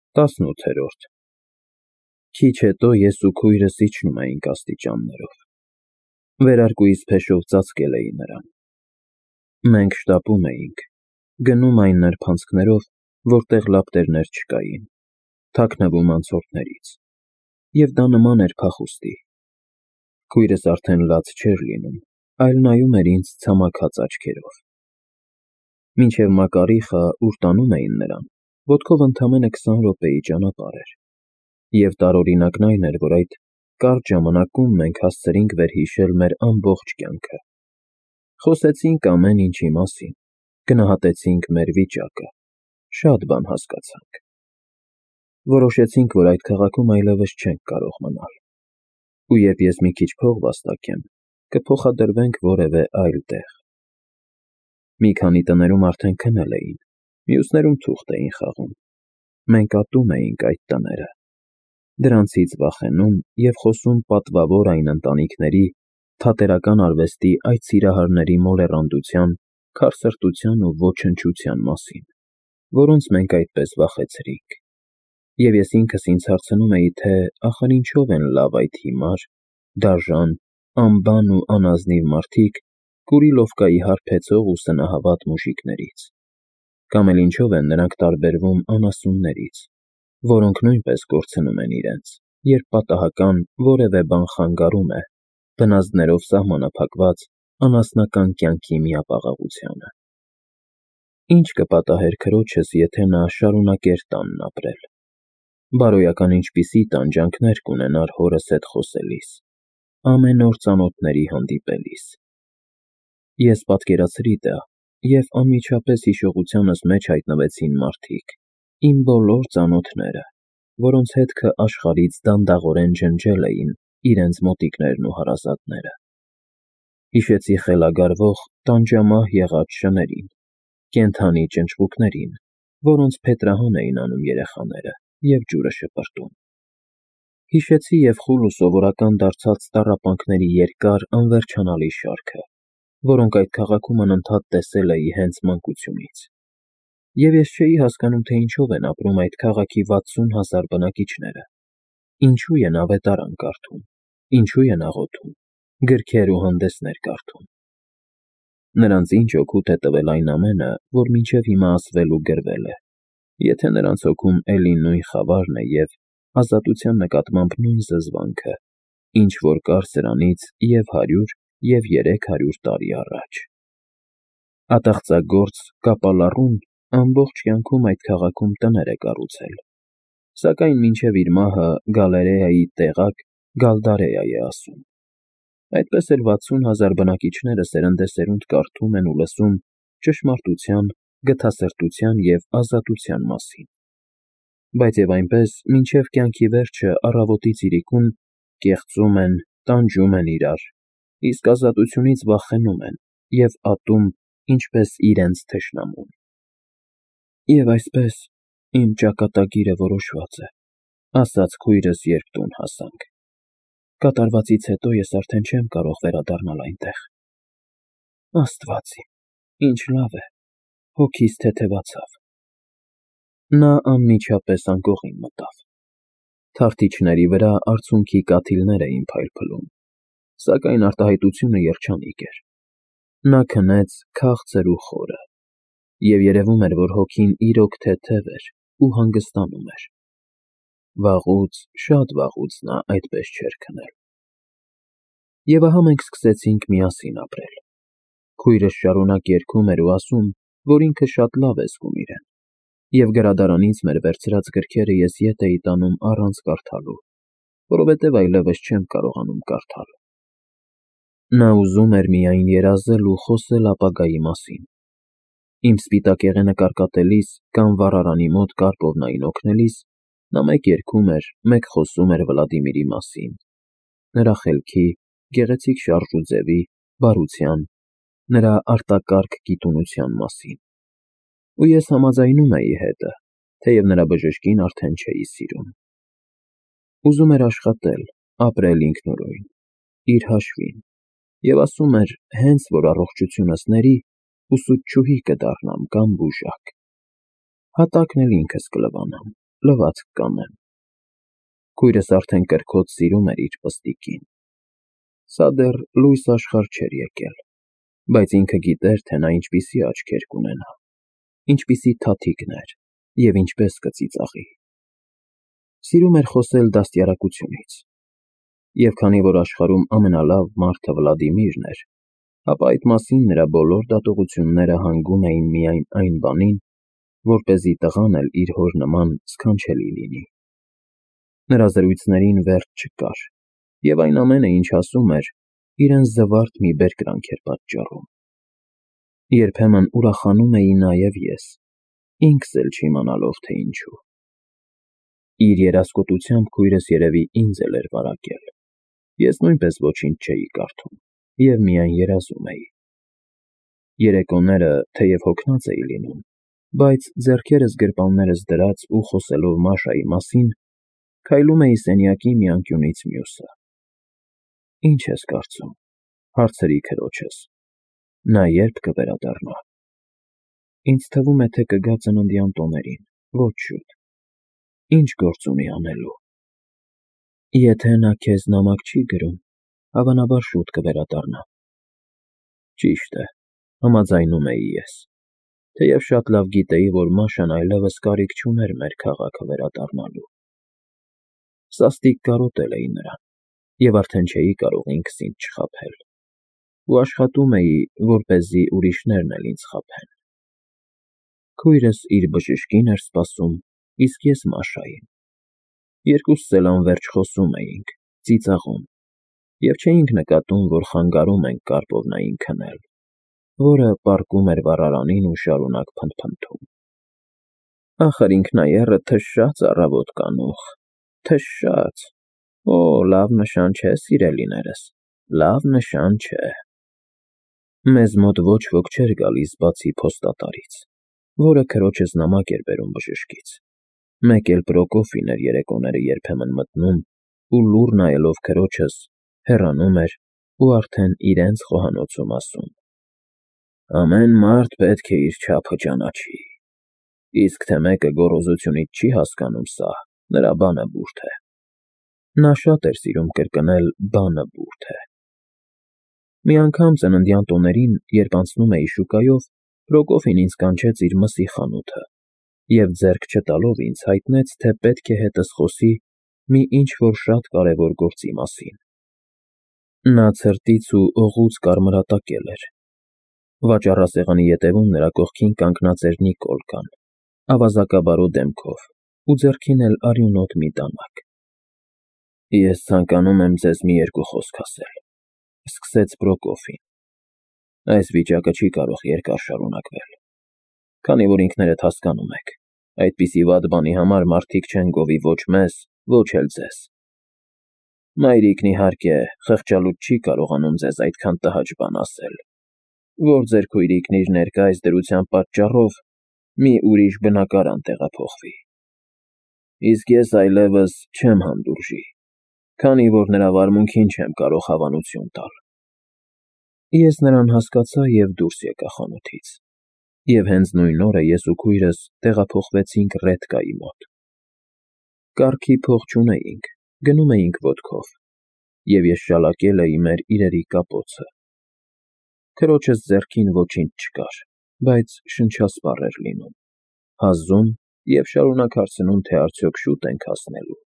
18-րդ Քիչ հետո ես ու քույրս իջնում էինք աստիճաններով։ Վերարկուից փեշով ծածկել էի նրան։ Մենք շտապում էինք, գնում այն նրբանցքներով, որտեղ լապտերներ չկային, թաքնվում անցորդներից, և դա նման էր փախուստի։ Քույրս արդեն լաց չէր լինում, այլ նայում էր ինձ ցամաքած աչքերով։ Մինչև Մակարիխը, ուր տանում էին նրան, ոտքով ընդամենը 20 րոպեի ճանապարհ էր, և տարօրինակն այն էր, որ այդ կարճ ժամանակում մենք հասցրինք վերհիշել մեր ամբողջ կյանքը։ Խոսեցինք ամեն ինչի մասին, գնահատեցինք մեր վիճակը, շատ բան հասկացանք։ Որոշեցինք, որ այդ քաղաքում այլևս չենք կարող մնալ, ու երբ ես մի քիչ փող վաստակեմ, կփոխադրվենք որևէ այլ տեղ։ Մի քանի տներում արդեն քնել էին, մյուսներում թուղթ էին խաղում։ Մենք ատում էինք այդ տները, դրանցից վախենում և խոսում պատվավոր այն ընտանիքների, թատերական արվեստի այդ սիրահարների մոլեռանդության, քարսրտության ու ոչնչության մասին, որոնց մենք այդպես վախեցրինք։ Եվ ես ինքս ինձ հարցնում էի, թե ախր ինչով են լավ այդ հիմար, դաժան, անբան ու անազնիվ մարդիկ Կուրիլովկայի հարբեցող ու սնահավատ մուժիկներից, կամ էլ ինչով են նրանք տարբերվում անասուններից, որոնք նույնպես կորցնում են իրենց, երբ պատահական որևէ բան խանգարում է բնազդներով սահմանափակված անասնական կյանքի միապաղաղությանը։ Ինչ կպատահեր քրոջս, եթե նա շարունակեր տանն ապրել, բարոյական ինչպիսի տանջանքներ կունենար հորս հետ խոսելիս, ամեն օր ծանոթների հանդիպելիս։ Ես պատկերացրի դա, և անմիջապես հիշողությանս մեջ հայտնվեցին մարդիկ, իմ բոլոր ծանոթները, որոնց հետքը աշխարհից դանդաղորեն ջնջել էին իրենց մոտիկներն ու հարազատները։ Հիշեցի խելագարվող, տանջամահ եղած շներին, կենդանի ճնճղուկներին, որոնց փետրահան էին անում երեխաները և ջուրը շպրտում։ Հիշեցի և խուլ ու սովորական դարձած տառապանքների երկար, անվերջանալի շարքը, որոնք այդ քաղաքում անընդհատ տեսել էի հենց մանկությունից։ Եվ ես չէի հասկանում, թե ինչով են ապրում այդ քաղաքի 60,000 բնակիչները, ինչու են ավետարան կարդում, ինչու են աղոթում, գրքեր ու հանդեսներ կարդում։ Նրանց ինչ օգուտ է տվել այն ամենը, որ մինչև հիմա ասվել ու գրվել է, եթե նրանց հոգում էլի նույն խավարն է և ազատության նկատմամբ նույն զզվանքը, ինչ որ կար սրանից և 100 և 300 տարի առաջ։ Ատաղծագործ Կապալառուն ամբողջ կյանքում այդ քաղաքում տներ է կառուցել, սակայն մինչև իր մահը Գալերեայի տեղակ Գալդարեա է ասում։ Այդպես էլ 60,000 բնակիչները սերնդեսերունդ կարդում են ու լսում ճշմարտության, գթասրտության և ազատության մասին, բայց և այնպես մինչև կյանքի վերջը առավոտից իրիկուն կեղծում են, տանջում են իրար, իսկ ազատությունից վախենում են և ատում ինչպես իրենց թշնամուն։ Եվ այսպես իմ ճակատագիրը որոշված է, ասաց քույրս, երբ տուն հասանք։ Կատարվածից հետո ես արդեն չեմ կարող վերադառնալ այնտեղ։ Աստված իմ, ինչ լավ է, հոգիս թեթևացավ։ Նա անմիջապես անկողին մտավ։ Թավթիչների վրա արցունքի կաթիլներ էին փայլփլում, սակայն արտահայտությունը երջանիկ էր։ Նա քնեց քաղցր ու խորը, և երևում էր, որ հոգին իրոք թեթև էր ու հանգստանում էր։ Վաղուց, շատ վաղուց նա այդպես չէր քնել։ Եվ ահա մենք սկսեցինք միասին ապրել։ Քույրս շարունակ երգում էր ու ասում, որ ինքը շատ լավ է զգում իրեն, և գրադարանից մեր վերցրած գրքերը ես ետ էի տանում առանց կարդալու, որովհետև այլևս չեմ կարողանում կարդալ։ Նա ուզում էր միայն երազել ու խոսել ապագայի մասին։ Իմ սպիտակեղենը կարկատելիս կամ վառարանի մոտ կարկովնային օգնելիս նա մեկ երգում էր, մեկ խոսում էր Վլադիմիրի մասին, նրա խելքի, գեղեցիկ շարժուձևի, բարության, նրա արտակարգ կիտունության մասին։ Ու ես համաձայնում էի հետը, թեև նրա բժշկին արդեն չէի սիրում։ Ուզում էր աշխատել, ապրել ինքնուրույն, իր հաշվին, և ասում էր, հենց որ առողջությունս ների, ուսուցչուհի կդառնամ կամ բուժակ։ Հատակն էլ ինքս կլվանամ։ լվացք կանեմ։ Քույրս արդեն կրքոտ սիրում էր իր պստիկին։ Սա դեռ լույս աշխարհ չէր եկել, բայց ինքը գիտեր, թե նա ինչպիսի աչքեր կունենա, ինչպիսի թաթիկներ և ինչպես կծիծաղի։ Սիրում էր խոսել դաստիարակությունից, և քանի որ աշխարհում ամենալավ մարդը Վլադիմիրն էր, ապա այդ մասին նրա բոլոր դատողությունները հանգում էին միայն այն բանին, որպեսզի տղան էլ իր հոր նման սքանչելի լինի։ Նրա զրույցներին վերջ չկար, և այն ամենը, ինչ ասում էր, իրեն զվարթ մի բերկրանք էր պատճառում։ Երբեմն ուրախանում էի նաև ես, ինքս էլ չիմանալով, թե ինչու։ Իր երասկոտությամբ քույրս երևի ինձ էլ էր վարակել։ Ես նույնպես ոչինչ չէի կարդում և միայն երազում էի։ Երեկոները, թեև հոգնած էի լինում, բայց ձեռքերս գրպաններս դրած ու խոսելով Մաշայի մասին, քայլում էի սենյակի մի անկյունից մյուսը։ «Ինչ ես կարծում,֊ հարցրի քրոջս,֊ նա ե՞րբ կվերադառնա»։ «Ինձ թվում է, թե կգա ծննդյան տոներին, ոչ շուտ»։ «Ինչ գործ ունի անելու»։ «Եթե նա քեզ նամակ չի գրում, հավանաբար շուտ կվերադառնա»։ Ճիշտ է, համաձայնում էի ես, թեև շատ լավ գիտեի, որ Մաշան այլևս կարիք չուներ մեր քաղաքը վերադառնալու։ Սաստիկ կարոտել էի նրան, և արդեն չէի կարող ինքս ինձ չխաբել, ու աշխատում էի, որպեսզի ուրիշներն էլ ինձ խաբեն։ Քույրս իր բժշկին էր սպասում, իսկ ես Մաշային։ Երկուսս էլ անվերջ խոսում էինք, ծիծաղում, և չէինք նկատում, որ խանգարում ենք Կարպովնային քնել, որը պառկում էր վառարանին ու շարունակ փնթփնթում։ «Ախր ինքնայեռը թշաց առավոտ կանուխ, թշաց… Օ, լավ նշան չէ, սիրելիներս, լավ նշան չէ»։ Մեզ մոտ ոչ ոք չէր գալիս բացի փոստատարից, որը քրոջս նամակ էր բերում բժշկից։ Մեկ էլ Պրոկոֆին էր երեկոները երբեմն մտնում ու լուռ նայելով քրոջս, հեռանում էր ու արդեն իրենց խոհանոցում ասում. «Ամեն մարդ պետք է իր չափը ճանաչի, իսկ թե մեկը գոռոզությունից չի հասկանում սա, նրա բանը բուրդ է»։ Նա շատ էր սիրում կրկնել «բանը բուրդ է»։ Մի անգամ ծննդյան տոներին, երբ անցնում էի շուկայով, Պրոկոֆին ինձ կանչեց իր մսի խանութը և ձեռք չտալով ինձ հայտնեց, թե պետք է հետս խոսի մի ինչ֊որ շատ կարևոր գործի մասին։ Նա ցրտից ու օղուց կարմրատակել էր։ Վաճառասեղանի ետևում նրա կողքին կանգնած էր Նիկոլկան, ավազակաբարո դեմքով ու ձեռքին էլ արյունոտ մի դանակ։ «Ես ցանկանում եմ ձեզ մի երկու խոսք ասել,֊ սկսեց Պրոկոֆին,֊ այս վիճակը չի կարող երկար շարունակվել, քանի որ ինքներդ հասկանում եք, այդպիսի վատ բանի համար մարդիկ չեն գովի ոչ մեզ, ոչ էլ ձեզ։ Մայրիկն, իհարկե, խղճալուց չի կարողանում ձեզ այդքան տհաճ բան ասել, որ ձեր քույրիկն իր ներկայիս դրության պատճառով մի ուրիշ բնակարան տեղափոխվի։ Իսկ ես այլևս չեմ հանդուրժի, քանի որ նրա վարմունքին չեմ կարող հավանություն տալ»։ Ես նրան հասկացա և դուրս եկա խանութից, և հենց նույն օրը ես ու քույրս տեղափոխվեցինք Ռետկայի մոտ։ Կառքի փող չունեինք, գնում էինք ոտքով, և ես շալակել էի մեր իրերի կապոցը։ Քրոջս ձեռքին ոչինչ չկար, բայց շնչասպառ էր լինում, հազում և շարունակ հարցնում, թե արդյոք շուտ ենք հասնելու։